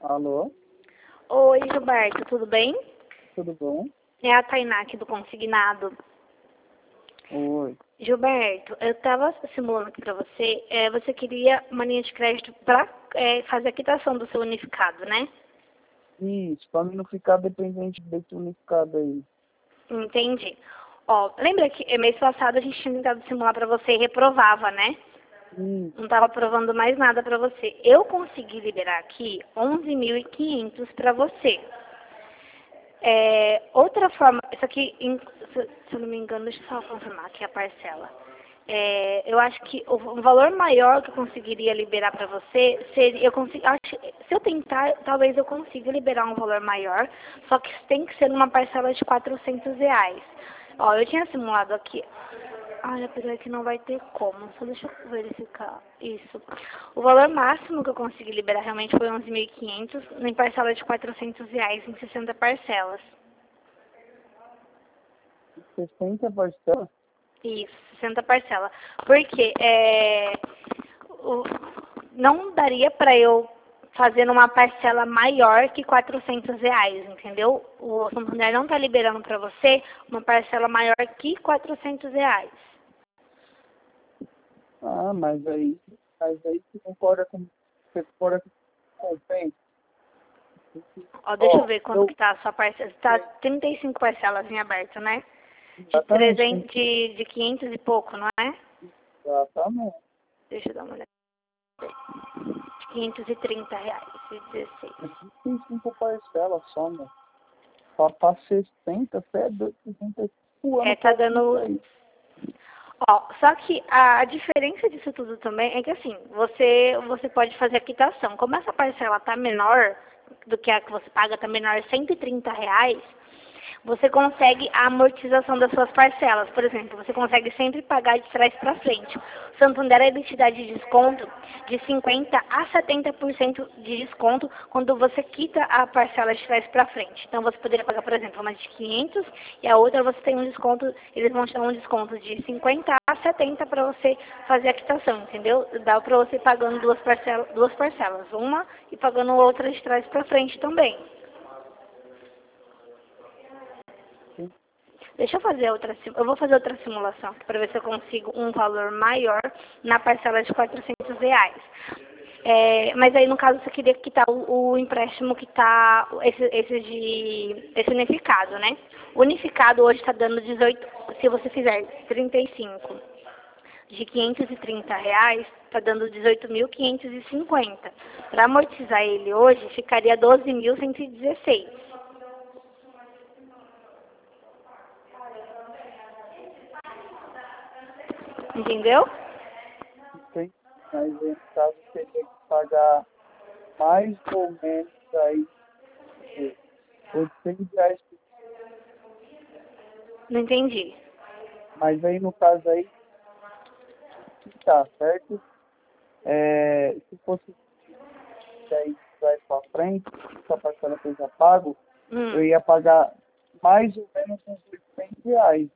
Alô, Oi, Gilberto, tudo bem? tudo bom? É a Tainá aqui do Consignado. Oi. Gilberto, eu estava simulando aqui para você. Você queria uma linha de crédito para fazer a quitação do seu unificado, né? Isso, pra mim não ficar dependente desse unificado aí. Entendi. Ó, lembra que mês passado a gente tinha tentado simular para você e reprovava, né? Isso, Não estava aprovando mais nada para você. Eu consegui liberar aqui 11.500 para você. Outra forma, isso aqui, se eu não me engano, deixa eu só confirmar aqui a parcela. Eu acho que o valor maior que eu conseguiria liberar para você seria, se eu tentar, talvez eu consiga liberar um valor maior, só que tem que ser numa parcela de R$ 400. Ó, eu tinha simulado aqui. Ai, apesar que não vai ter como. Só deixa eu verificar isso. O valor máximo que eu consegui liberar realmente foi 11.500 em parcela de R$ 400 em 60 parcelas. 60 parcelas? Isso, 60 parcelas. Porque não daria para eu fazer numa parcela maior que R$ 400, entendeu? O Santander não está liberando para você uma parcela maior que R$ 400. Ah, mas aí você concorda com o compensa. Ó, deixa eu Ó, ver quanto que tá a sua parcela. Tá 35 parcelas em aberto, né? De exatamente, 300, de 500 e pouco, não é? exatamente. Deixa eu dar uma olhada. De R$ 530 e 16. Aqui tem 5 parcelas só, né? Pra 60, você é doido, 65 anos Tá pra isso dando. aí. Ó, só que a diferença disso tudo também é que assim, você pode fazer a quitação. Como essa parcela tá menor do que a que você paga, tá menor R$ 130, você consegue a amortização das suas parcelas. Por exemplo, você consegue sempre pagar de trás para frente. O Santander ele te dá de desconto de 50% a 70% de desconto quando você quita a parcela de trás para frente. Então você poderia pagar, por exemplo, uma de 500 e a outra você tem um desconto, eles vão te dar um desconto de 50 a 70 para você fazer a quitação, entendeu? Dá para você ir pagando duas parcelas, uma e pagando outra de trás para frente também. Deixa eu fazer eu vou fazer outra simulação para ver se eu consigo um valor maior na parcela de R$ 400. Mas aí no caso você queria quitar o empréstimo que está esse unificado, né? O unificado hoje está dando 18, se você fizer 35 de R$ 530, está dando 18.550. Para amortizar ele hoje ficaria 12.116. Entendeu? Tem, mas aí, no caso, você teria que pagar mais ou menos aí, R$ 800. Não entendi. Mas aí, no caso aí, tá certo? Se fosse 10 reais pra frente, se a parcela que eu já pago, eu ia pagar mais ou menos uns R$ 800.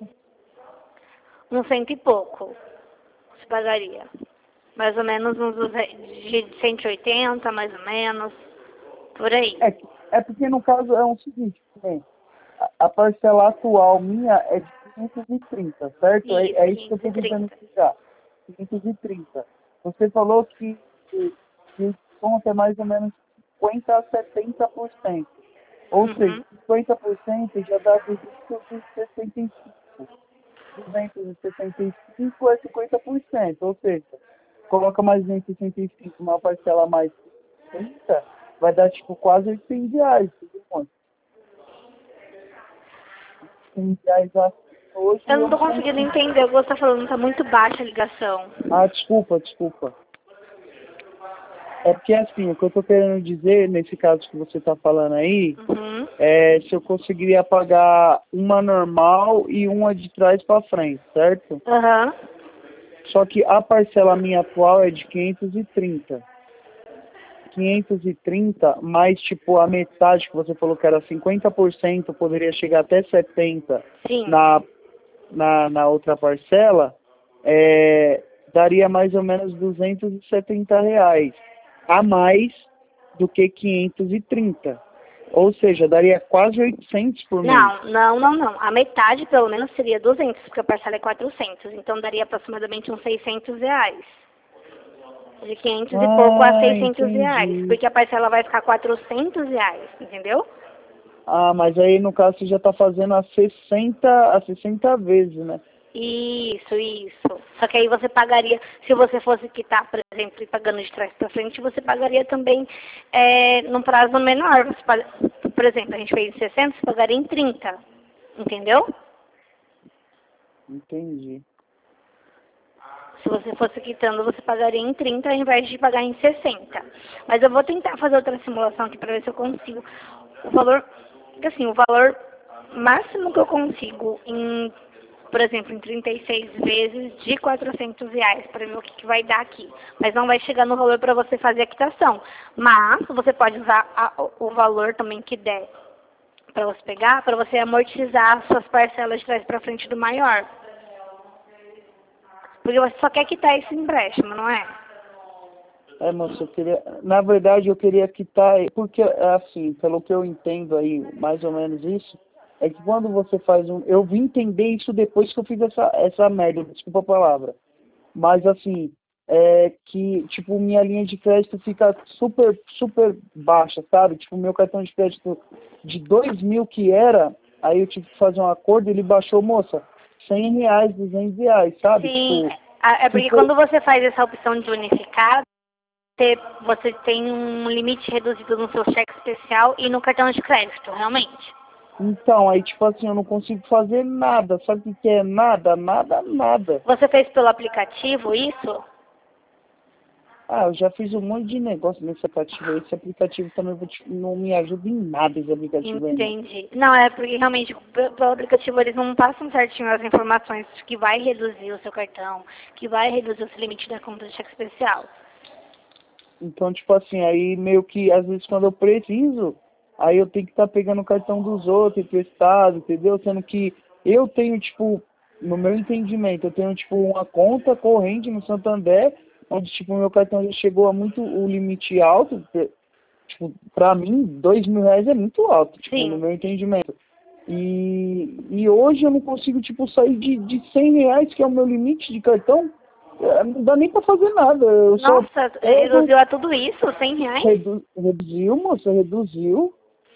Um cento e pouco se pagaria. Mais ou menos de 180, mais ou menos, por aí. É porque no caso é o seguinte, né? A parcela atual minha é de 530, certo? Isso, É isso que eu estou tentando 530. explicar. 530. Você falou que o desconto é mais ou menos 50% a 70%. Ou seja, Uhum. 50% já dá 265. 265 é 50%. Ou seja, coloca mais 265, uma parcela mais 30, vai dar tipo quase R$ 800. Tudo R$ 100 assim, hoje Eu eu não tô não conseguindo consigo. entender o que você tá falando, tá muito baixa a ligação. Ah, desculpa. É porque assim, o que eu tô querendo dizer, nesse caso que você tá falando aí, Uhum. é se eu conseguiria pagar uma normal e uma de trás para frente, certo? Aham. Só que a parcela minha atual é de 530. 530, mais tipo a metade que você falou que era 50%, poderia chegar até 70% Sim. na outra parcela, daria mais ou menos R$ 270 a mais do que 530. Ou seja, daria quase 800 por mês. Não. A metade, pelo menos, seria 200, porque a parcela é 400. Então, daria aproximadamente uns 600 reais. De 500 e pouco a 600 reais. Porque a parcela vai ficar 400 reais, entendeu? Ah, mas aí, no caso, você já está fazendo a 60 vezes, né? Isso. Só que aí você pagaria, se você fosse quitar, por exemplo, e pagando de trás para frente, você pagaria também num prazo menor. Por exemplo, a gente fez em 60, você pagaria em 30. Entendeu? Entendi. Se você fosse quitando, você pagaria em 30 ao invés de pagar em 60. Mas eu vou tentar fazer outra simulação aqui para ver se eu consigo o valor, porque assim, o valor máximo que eu consigo por exemplo, em 36 vezes de 400 reais, para ver o que vai dar aqui. Mas não vai chegar no valor para você fazer a quitação. Mas você pode usar o valor também que der para você pegar, para você amortizar as suas parcelas de trás para frente do maior. Porque você só quer quitar esse empréstimo, não é? Moça, na verdade eu queria quitar, porque assim, pelo que eu entendo aí, mais ou menos isso, é que quando você faz eu vim entender isso depois que eu fiz essa merda, desculpa a palavra, mas assim, que, tipo, minha linha de crédito fica super, super baixa, sabe? Tipo, meu cartão de crédito de 2.000 que era, aí eu tive que fazer um acordo, ele baixou, moça, 100 reais, 200 reais, sabe? Sim, Tipo, é porque quando você faz essa opção de unificado, você tem um limite reduzido no seu cheque especial e no cartão de crédito, realmente. então, aí tipo assim, eu não consigo fazer nada. Sabe o que é nada? Nada. Você fez pelo aplicativo isso? Ah, eu já fiz um monte de negócio nesse aplicativo aí. Esse aplicativo também não me ajuda em nada, esse aplicativo aí. Entendi. Não, é porque realmente pelo aplicativo eles não passam certinho as informações de que vai reduzir o seu cartão, que vai reduzir o seu limite da conta de cheque especial. Então, tipo assim, aí meio que, às vezes, quando eu preciso, aí eu tenho que estar pegando o cartão dos outros, emprestado, entendeu? Sendo que eu tenho, tipo, no meu entendimento, eu tenho, tipo, uma conta corrente no Santander, onde, tipo, o meu cartão já chegou a muito o limite alto, porque, tipo, pra mim, 2.000 reais é muito alto, tipo, no Sim. meu entendimento. E hoje eu não consigo, tipo, sair de 100 reais, que é o meu limite de cartão, não dá nem pra fazer nada. Eu só Nossa, pego, reduziu a tudo isso? 100 reais? reduziu, moça, reduziu.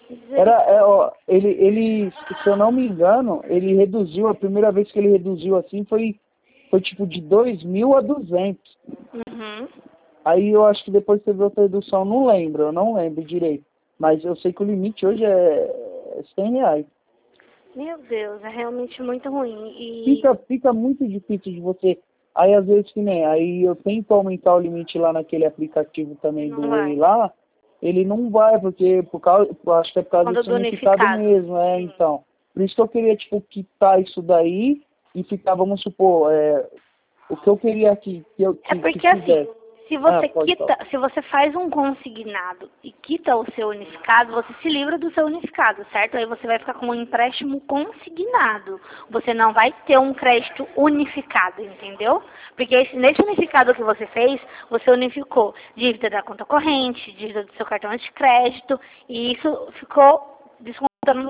Ele, se eu não me engano, ele reduziu, a primeira vez que ele reduziu assim foi tipo de 2.000 a 200. Uhum. Aí eu acho que depois teve outra redução, eu não lembro direito. Mas eu sei que o limite hoje é 100 reais. Meu Deus, é realmente muito ruim. Fica muito difícil de você. Aí às vezes que nem, aí eu tento aumentar o limite lá naquele aplicativo também Não do Way vai. lá, ele não vai, porque acho que é por causa Quando desse do unificado unificado. mesmo, Sim. então. Por isso que eu queria, tipo, quitar isso daí e ficar, vamos supor, o que eu queria É que porque assim, fizesse. se Ah, você pode falar. se você faz um consignado e quita o seu unificado, você se livra do seu unificado, certo? Aí você vai ficar com um empréstimo consignado. Você não vai ter um crédito unificado, entendeu? Porque nesse unificado que você fez, você unificou dívida da conta corrente, dívida do seu cartão de crédito, e isso ficou descontando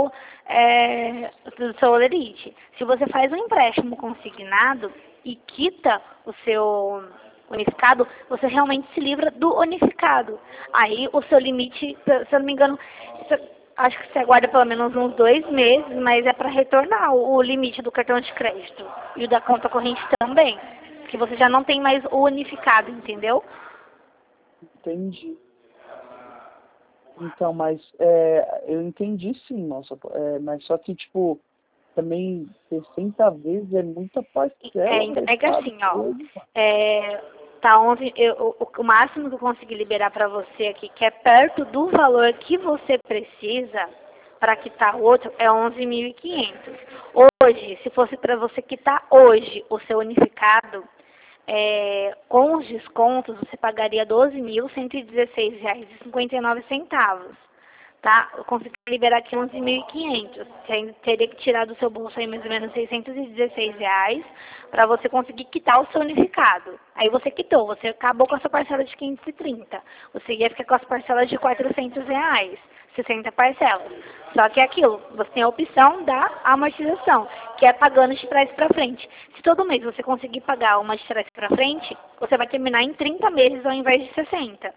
do seu lerite. Se você faz um empréstimo consignado e quita o seu unificado, você realmente se livra do unificado. Aí o seu limite, se eu não me engano, acho que você aguarda pelo menos uns 2 meses, mas é para retornar o limite do cartão de crédito e o da conta corrente também, que você já não tem mais o unificado, entendeu? Entendi. Então, mas eu entendi sim, nossa, mas só que, tipo, também 60 vezes é muita parcela, velho, É que tá assim, ó, doido, mano. tá 11, o máximo que eu consegui liberar para você aqui, que é perto do valor que você precisa para quitar o outro, é 11.500. Hoje, se fosse para você quitar hoje o seu unificado, com os descontos, você pagaria R$ 12.116,59. tá? Eu consegui liberar aqui 11.500. Você ainda teria que tirar do seu bolso aí mais ou menos R$ 616 para você conseguir quitar o seu unificado. Aí você quitou, você acabou com a sua parcela de 530. Você ia ficar com as parcelas de R$ 400, 60 parcelas. Só que é aquilo, você tem a opção da amortização, que é pagando de trás para frente. Se todo mês você conseguir pagar uma de trás para frente, você vai terminar em 30 meses ao invés de 60.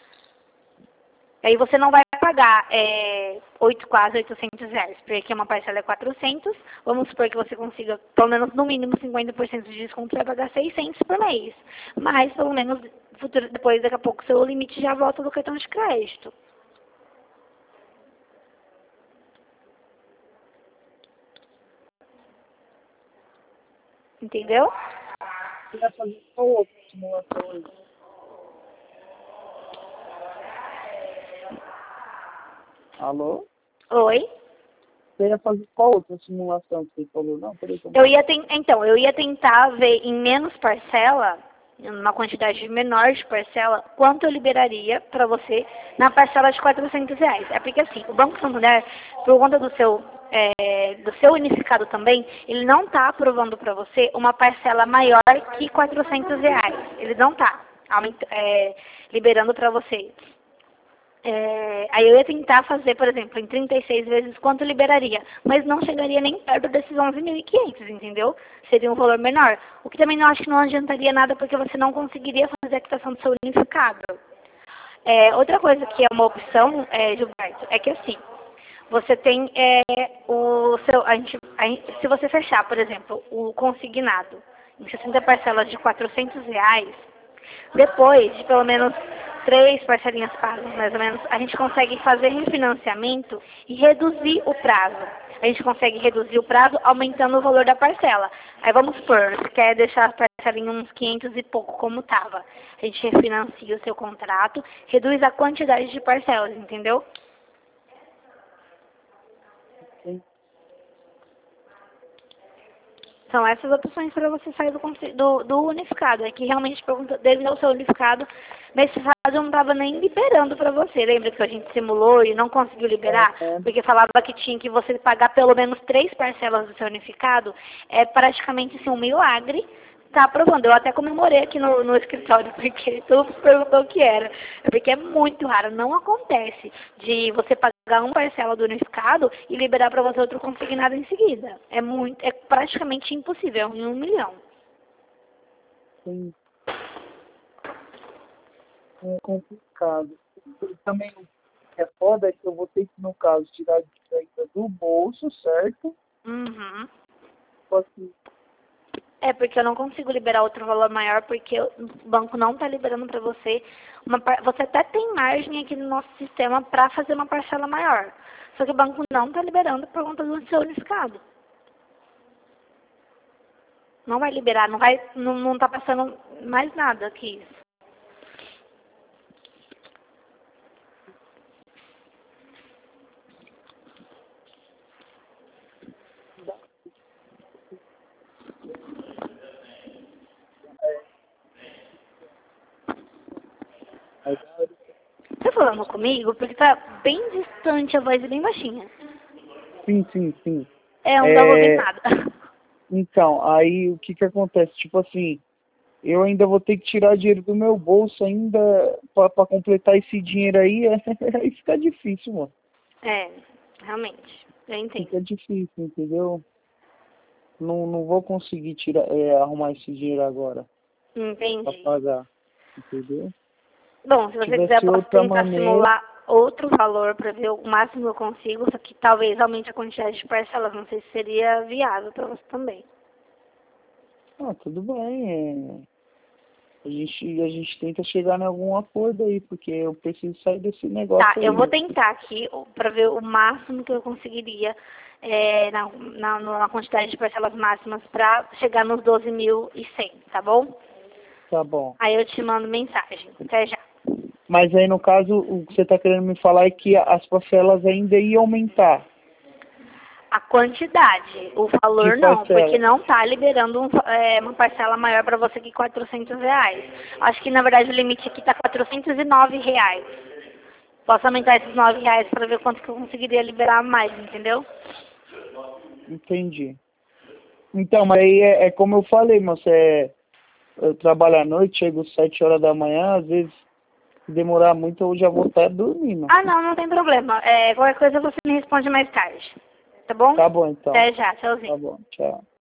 Aí você não vai pagar quase R$ 800, porque aqui uma parcela é 400. Vamos supor que você consiga, pelo menos no mínimo 50% de desconto, você vai pagar 600 por mês. Mas, pelo menos, depois, daqui a pouco, seu limite já volta do cartão de crédito. Entendeu? Você vai fazer qual outra simulação aí? Alô? Oi? Você ia fazer qual outra simulação que você falou? Não, por exemplo. Eu ia tentar ver em menos parcela, numa quantidade menor de parcela, quanto eu liberaria para você na parcela de R$ 400. É porque assim, o Banco Santander, por conta do seu unificado também, ele não está aprovando para você uma parcela maior que R$ 400. Ele não está liberando para você. Aí eu ia tentar fazer, por exemplo, em 36 vezes quanto liberaria, mas não chegaria nem perto desses 11.500, entendeu? Seria um valor menor. O que também não acho que não adiantaria nada, porque você não conseguiria fazer a quitação do seu unificado. Outra coisa que é uma opção, Gilberto, é que assim, você tem se você fechar, por exemplo, o consignado em 60 parcelas de R$ 400, depois de pelo menos 3 parcelinhas pagas, mais ou menos, a gente consegue fazer refinanciamento e reduzir o prazo. A gente consegue reduzir o prazo aumentando o valor da parcela. Aí vamos supor, você quer deixar a parcela em uns 500 e pouco como estava. A gente refinancia o seu contrato, reduz a quantidade de parcelas, entendeu? Sim. São essas opções para você sair do unificado. É que realmente, devido ao seu unificado, nesse caso eu não estava nem liberando para você. Lembra que a gente simulou e não conseguiu liberar? Porque falava que tinha que você pagar pelo menos 3 parcelas do seu unificado. É praticamente assim, um milagre. Tá aprovando. Eu até comemorei aqui no escritório, porque todo mundo perguntou o que era. Porque é muito raro. Não acontece de você pagar uma parcela do unificado e liberar para você outro consignado em seguida. É praticamente impossível, em 1 milhão. Sim. É complicado. E também o que é foda é que eu vou ter que, no caso, tirar de saída do bolso, certo? Uhum. Tipo assim, Porque eu não consigo liberar outro valor maior, porque o banco não está liberando para você. Você até tem margem aqui no nosso sistema para fazer uma parcela maior. Só que o banco não está liberando por conta do seu unificado. Não vai liberar, não está passando mais nada que isso. aí, Tá falando comigo? Porque tá bem distante a voz e bem baixinha. sim. Não tava ouvindo nada. Então, aí o que acontece? Tipo assim, eu ainda vou ter que tirar dinheiro do meu bolso ainda pra completar esse dinheiro aí, aí fica difícil, mano. Realmente. Eu entendo. Fica difícil, entendeu? Não vou conseguir arrumar esse dinheiro agora pra Entendi. pagar, entendeu? Bom, se você quiser, Tivesse eu posso outra tentar maneira, simular outro valor para ver o máximo que eu consigo, só que talvez aumente a quantidade de parcelas. Não sei se seria viável para você também. tudo bem. A gente tenta chegar em algum acordo aí, porque eu preciso sair desse negócio Tá, aí. eu vou tentar aqui para ver o máximo que eu conseguiria na quantidade de parcelas máximas para chegar nos 12.100, tá bom? Tá bom. Aí eu te mando mensagem. Até já. Mas aí, no caso, o que você está querendo me falar é que as parcelas ainda iam aumentar. A quantidade, o valor De não, parcela. porque não está liberando uma parcela maior para você que R$ 400. Acho que, na verdade, o limite aqui está R$ 409. Posso aumentar esses R$ 9 pra ver quanto que eu conseguiria liberar mais, entendeu? Entendi. Então, mas aí é como eu falei, moça, eu trabalho à noite, chego às 7 horas da manhã, às vezes, se demorar muito, eu já vou estar dormindo. Ah, não, não tem problema. Qualquer coisa você me responde mais tarde. Tá bom? Tá bom, então. Até já, tchauzinho. Tá bom, tchau.